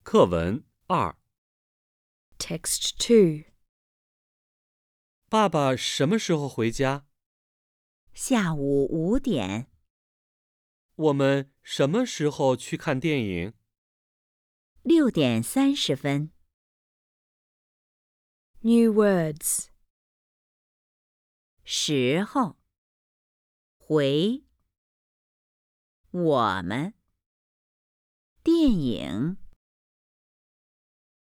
课文2。 Text 2. 爸爸什么时候回家？ 下午5点。 我们什么时候去看电影 6点30分。 New words. 时候。回。我们。电影。